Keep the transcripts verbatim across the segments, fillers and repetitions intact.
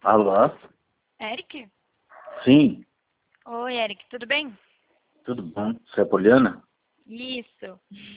Alô? Eric? Sim, Oi, Eric, tudo bem? tudo bom? Você é Poliana? Isso.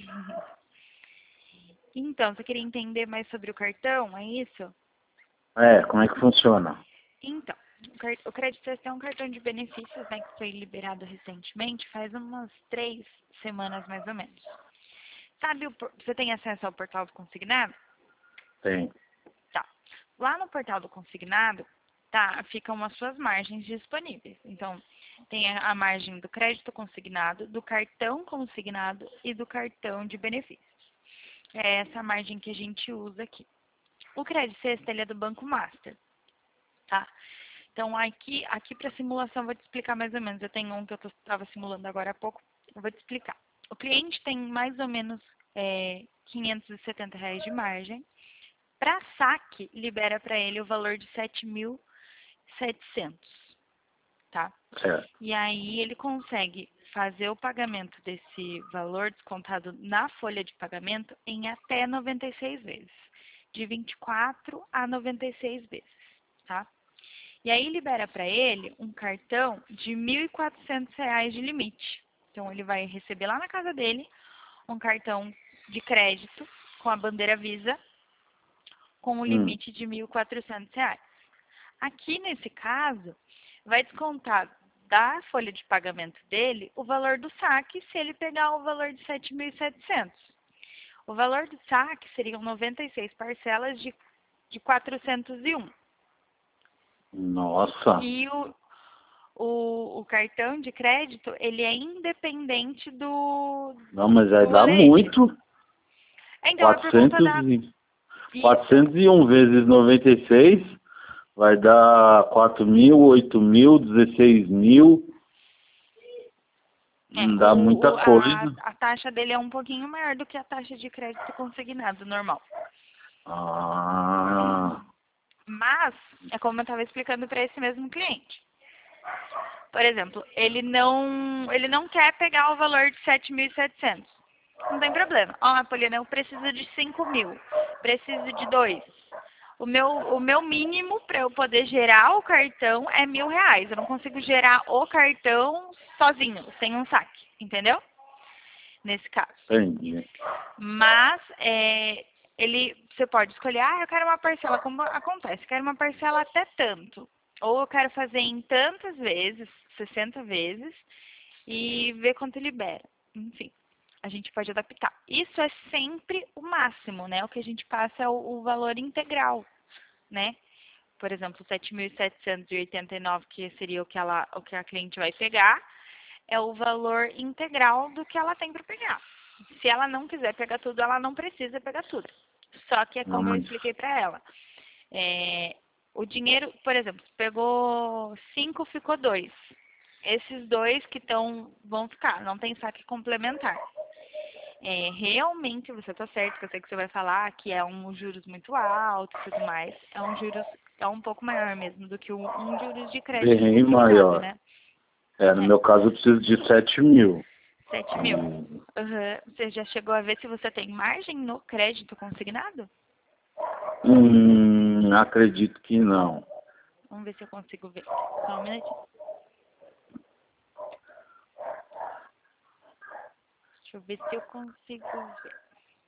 Então, você queria entender mais sobre o cartão, é isso? É, como é que funciona? Então, o car- o Credit Test é um cartão de benefícios, né, que foi liberado recentemente, faz umas três semanas mais ou menos. Sabe, o por- você tem acesso ao portal do consignado? Tem. Tá. Lá no portal do consignado, tá, ficam as suas margens disponíveis. Então, tem a a margem do crédito consignado, do cartão consignado e do cartão de benefícios. É essa margem que a gente usa aqui. O Credit Sexta, ele é do Banco Master, tá? Então, aqui, aqui para simulação, eu vou te explicar mais ou menos. Eu tenho um que eu estava simulando agora há pouco, eu vou te explicar. O cliente tem mais ou menos é, quinhentos e setenta reais de margem. Para saque, libera para ele o valor de sete mil e setecentos, tá? Certo. E aí ele consegue fazer o pagamento desse valor descontado na folha de pagamento em até noventa e seis vezes, de vinte e quatro a noventa e seis vezes, tá? E aí libera para ele um cartão de mil e quatrocentos reais de limite. Então ele vai receber lá na casa dele um cartão de crédito com a bandeira Visa com o Hum, limite de mil e quatrocentos reais. Aqui nesse caso, vai descontar da folha de pagamento dele o valor do saque se ele pegar o valor de sete mil e setecentos. O valor do saque seriam noventa e seis parcelas de, de quatrocentos e um. nossa. E o, o, o cartão de crédito, ele é independente do, Não, mas vai do dar valete. muito. Então, é por conta quatrocentos da... e, Isso. quatrocentos e um vezes noventa e seis vai dar quatro mil, oito mil, dezesseis mil. É, Não dá o, muita o, a, coisa. a taxa dele é um pouquinho maior do que a taxa de crédito consignado normal. Ah, Mas, é como eu estava explicando para esse mesmo cliente. Por exemplo, ele não, ele não quer pegar o valor de sete mil e setecentos. Não tem problema. Ó, Poliana, eu preciso de cinco mil. Preciso de dois. O meu, o meu mínimo para eu poder gerar o cartão é mil reais. Eu não consigo gerar o cartão sozinho, sem um saque. Entendeu? Nesse caso. entendi. Mas é, ele, você pode escolher, ah, eu quero uma parcela, como acontece, eu quero uma parcela até tanto. Ou eu quero fazer em tantas vezes, sessenta vezes, e ver quanto libera. Enfim, a gente pode adaptar. Isso é sempre o máximo, né? O que a gente passa é o, o valor integral, né? Por exemplo, sete mil setecentos e oitenta e nove, que seria o que, ela, o que a cliente vai pegar, é o valor integral do que ela tem para pegar. Se ela não quiser pegar tudo, ela não precisa pegar tudo. Só que é Não, como eu mas expliquei para ela. É, o dinheiro, por exemplo, pegou cinco, ficou dois. Esses dois que estão vão ficar, não tem saque complementar. É, realmente, você está certo, que eu sei que você vai falar que é um juros muito alto e tudo mais. É um juros, é um pouco maior mesmo do que um, um juros de crédito bem consignado, maior. né? É, no É, meu caso eu preciso de sete mil. sete mil. Uhum. Você já chegou a ver se você tem margem no crédito consignado? Hum, acredito que não. Vamos ver se eu consigo ver. Só um minutinho. Deixa eu ver se eu consigo ver.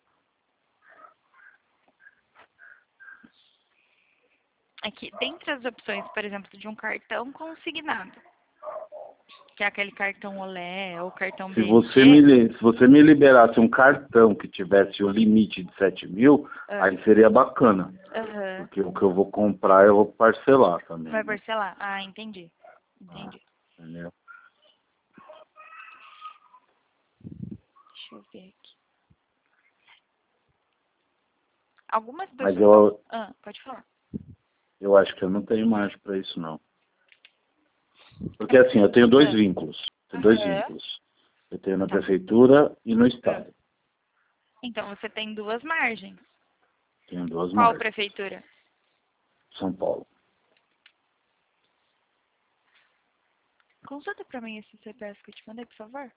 Aqui, dentre as opções, por exemplo, de um cartão consignado, que é aquele cartão Olé ou cartão Se você me, B M G, li- se você me liberasse um cartão que tivesse o limite de sete mil, ah, aí seria bacana. aham, Porque o que eu vou comprar eu vou parcelar também, vai né? parcelar. Ah, entendi. Ah, Entendi. entendeu? Deixa eu ver aqui. Algumas Mas pessoas... al- eu, Ah, pode falar. eu acho que eu não tenho margem para isso, não. É Porque assim, porque... eu tenho dois Ah, vínculos. Tenho dois aham, vínculos. Eu tenho na tá. prefeitura e no Ah. estado. Então, você tem duas margens. Tenho duas Qual margens. prefeitura? São Paulo. Consulta pra mim esse C P F que eu te mandei, por favor.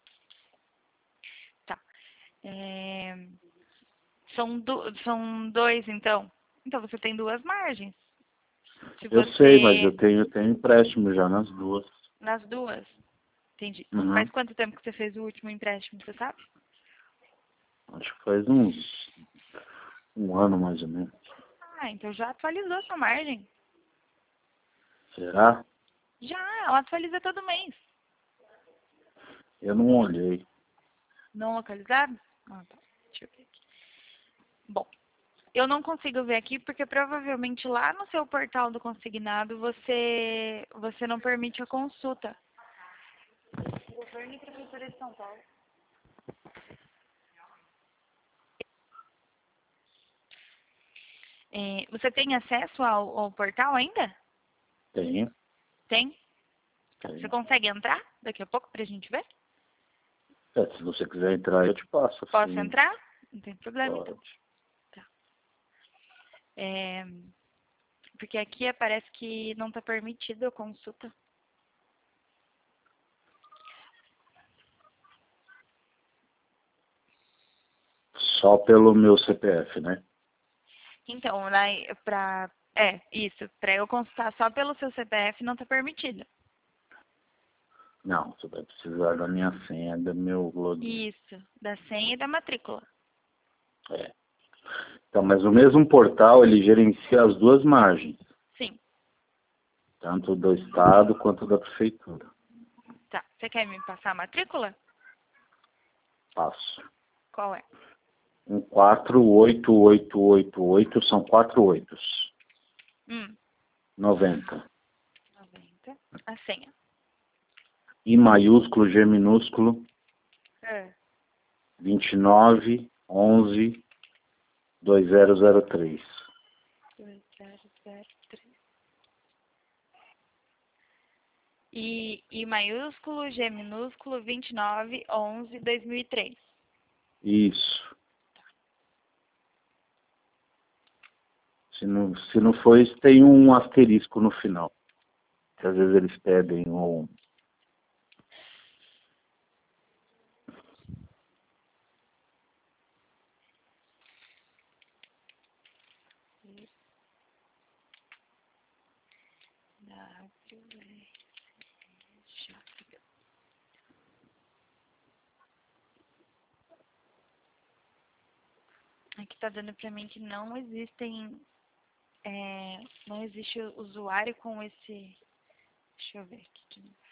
Tá. É, São, du... São dois, então. Então, você tem duas margens. Se Eu você... sei, mas eu tenho, tenho empréstimo já nas duas. Nas duas? Entendi. Uhum. Faz quanto tempo que você fez o último empréstimo, você sabe? Acho que faz uns um ano mais ou menos. Ah, então já atualizou a sua margem. Será? Já, ela atualiza todo mês. Eu não olhei. Não localizado? Ah, tá. Deixa eu ver aqui. Bom, eu não consigo ver aqui porque provavelmente lá no seu portal do consignado você, você não permite a consulta. Governo e Prefeitura de São Paulo. É, você tem acesso ao, ao portal ainda? Tem, Tem? tem. Você consegue entrar daqui a pouco pra gente ver? É, se você quiser entrar, eu te passo. Posso Sim, entrar? Não tem problema então. pode. Tá. É, porque aqui aparece que não está permitido a consulta. Só pelo meu C P F, né? Então, lá pra, é, isso, para eu consultar só pelo seu C P F não está permitido. Não, você vai precisar da minha senha, do meu login. Isso, da senha e da matrícula. É. Então, mas o mesmo portal, ele gerencia as duas margens. Sim, Tanto do Estado quanto da Prefeitura. tá. Você quer me passar a matrícula? Passo. Qual é? Um quatro oito oito oito oito, são quatro oitos. Hum, noventa. noventa. A senha. I maiúsculo, G minúsculo, É. vinte e nove, onze, dois zero zero três. dois zero zero três. I, I maiúsculo, G minúsculo, vinte e nove, onze, dois mil e três. Isso. Se não, se não for isso, tem um asterisco no final. Que às vezes eles pedem um. Aqui tá dando pra mim que não existem, é, não existe usuário com esse, deixa eu ver aqui de novo.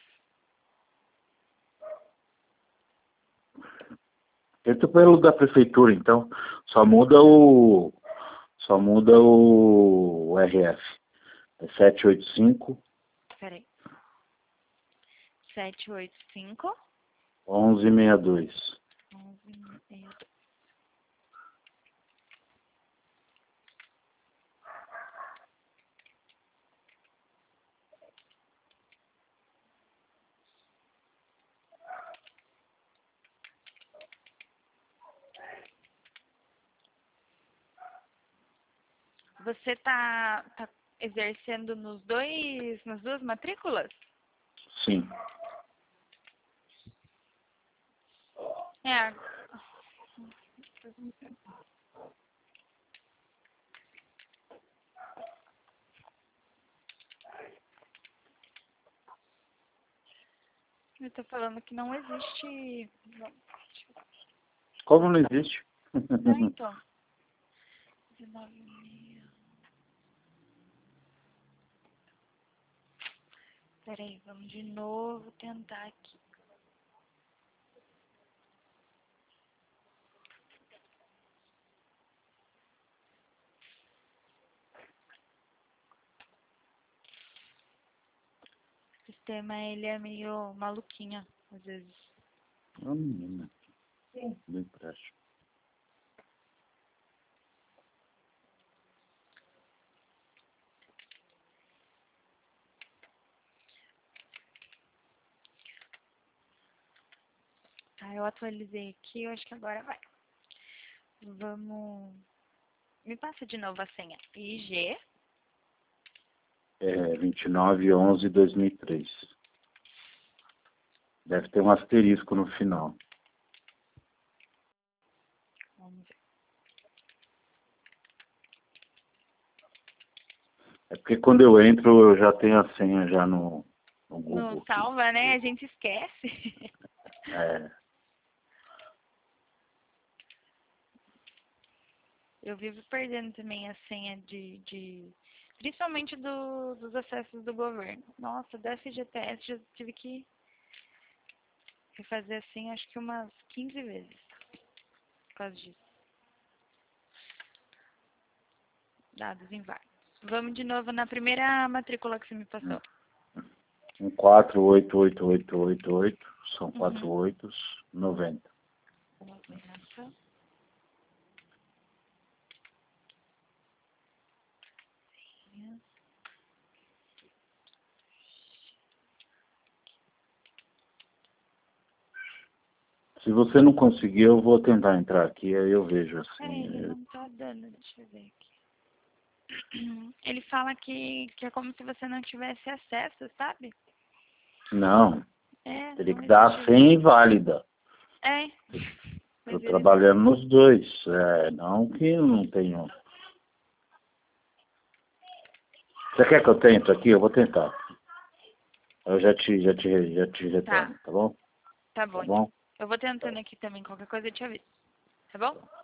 Feito pelo da prefeitura, então. Só muda o. Só muda o R F. É sete oito cinco, Peraí. sete oito cinco, onze sessenta e dois. onze, sessenta e dois. Você tá, tá exercendo nos dois, nas duas matrículas? Sim. É. Eu tô falando que não existe. Como não existe? Não, então. dezenove mil. Peraí, vamos de novo tentar aqui. O sistema, ele é meio maluquinho, às vezes. Uma menina. Sim. Do empréstimo. Tá, eu atualizei aqui, eu acho que agora vai. Vamos... Me passa de novo a senha. I G. É vinte e nove, onze, dois mil e três. Deve ter um asterisco no final. Vamos ver. É porque quando eu entro eu já tenho a senha já no, no Google. Não salva, né? A gente esquece. É. Eu vivo perdendo também a senha de... de principalmente do, dos acessos do governo. Nossa, da F G T S já tive que refazer assim acho que umas quinze vezes. Por causa disso. Dados inválidos. Vamos de novo na primeira matrícula que você me passou. Um quatro oito oito oito oito oito, são quatro Uhum. oitos, noventa. noventa. Se você não conseguir, eu vou tentar entrar aqui, aí eu vejo É, assim. ele não tá dando, deixa eu ver aqui. Ele fala que, que é como se você não tivesse acesso, sabe? Não, É, teria não que dar a existe. senha inválida. É, Estou mas ele não. trabalhando nos dois, é, não que eu não tenho. Você quer que eu tente aqui? Eu vou tentar. Eu já te, já te, já te Tá, retorno, tá bom? tá bom Tá então. bom? Eu vou tentando aqui também, qualquer coisa eu te aviso. Tá bom?